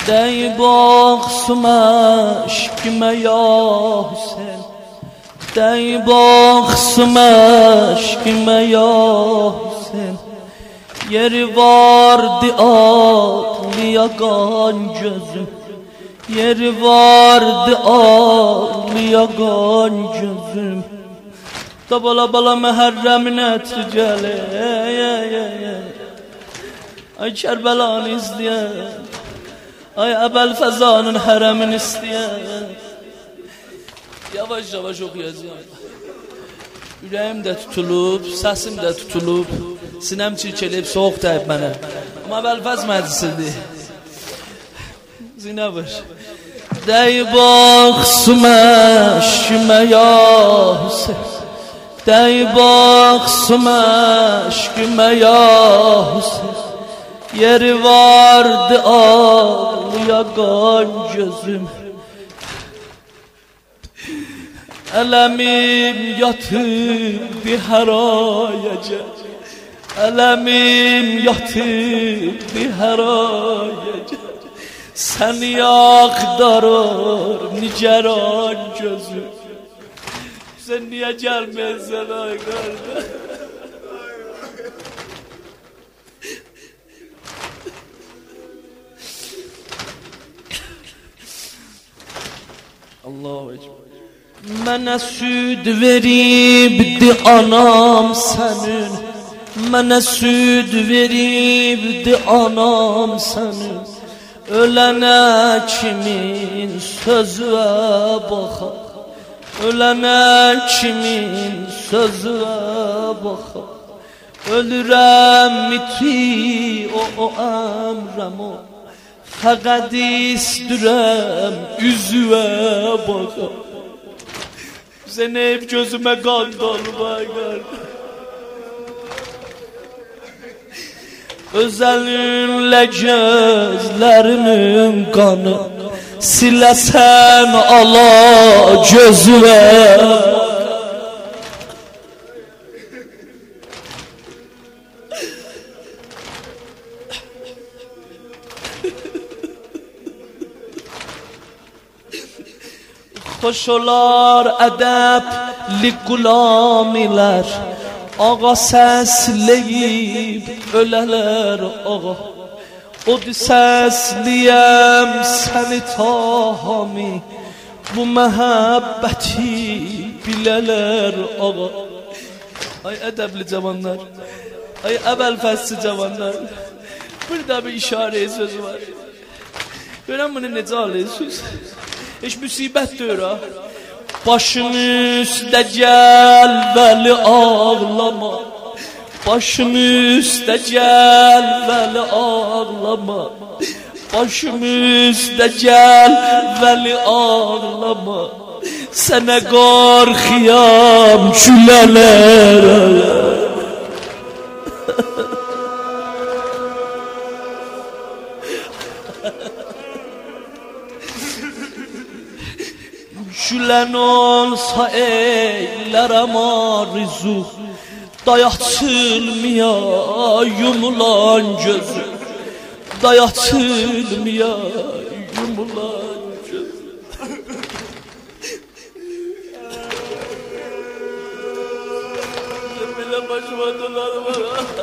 دی باخسمش کمه یا حسین دی باخسمش کمه یا حسین yeri vardı ağlayan gözüm yeri vardı ağlayan gözüm da bala bala Muharrem'in etri gele ay Kerbelanı izleyen ay Ebel Feza'nın haremini isteyen yavaş yavaş okuyacağım. Ürəyim də tutulub, səsim də tutulub, sinəm çirkəlib, soğuk dəyib mənə. Amma Bəlfəz məclisidir. Zinə vır. Deyib axsımə şümə ya Hüseyin deyib axsımə şümə ya Hüseyin yeri vardı ağlayan gözüm Elemim yatıp bir harayacak Elemim yatıp bir harayacak Seni yakdarır niceran gözüm Sen niye gelmezsen ay kardeş Allahu Ekber Mənə süd veribdi anam sənin Mənə süd veribdi anam sənin Ölənə kimin sözüə baxa Ölənə kimin sözüə baxa Ölürəm iti o əmrəm o Fəqəd istürəm üzüə baxa Zeynep gözüme kan dolma kardeş Özelinle gözlerimin kanı Silesen ala gözüme Hoş olar ədəbli qulamilər Ağa səsləyib ölələr ağa Od səsləyəm səni tahami Bu məhəbbəti bilələr ağa Ay ədəbli cavanlar Ay əvvəlfəsli cavanlar Burada bir işarə sözü var Görən bunu necə alıyorsunuz? Heç müsibət deyir ha Başın üstə gəl vəli ağlama Başın üstə gəl vəli ağlama Başım üstə gəl vəli ağlama Sənə qorxuyam gülələr Gülen olsa eylerem arzu Dayatılmaya yumulan gözü Dayatılmaya yumulan gözü Bile başıma dolarım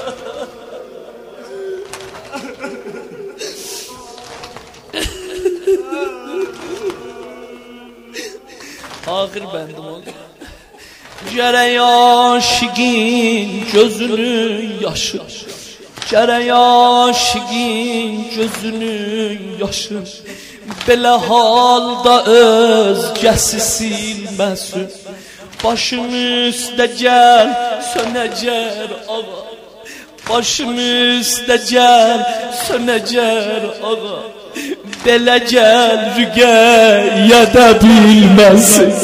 Ahir bendim oldu Gərək aşiqin gözünün yaşı Gərək aşiqin gözünün yaşı Belə halda özgəsi silməsin Başım üstə gəl sönəcər ağa Başım üstə gəl sönəcər ağa Belə gəl rüqəyyədə bilməsin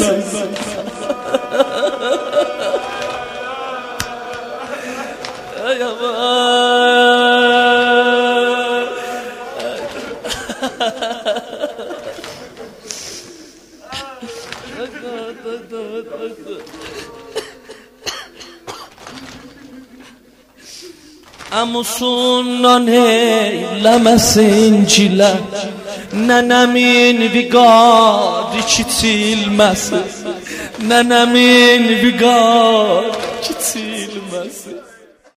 Amusundan eylemesin çile Nenemin vigar kiçilməsi, nenemin vigar kiçilməsi.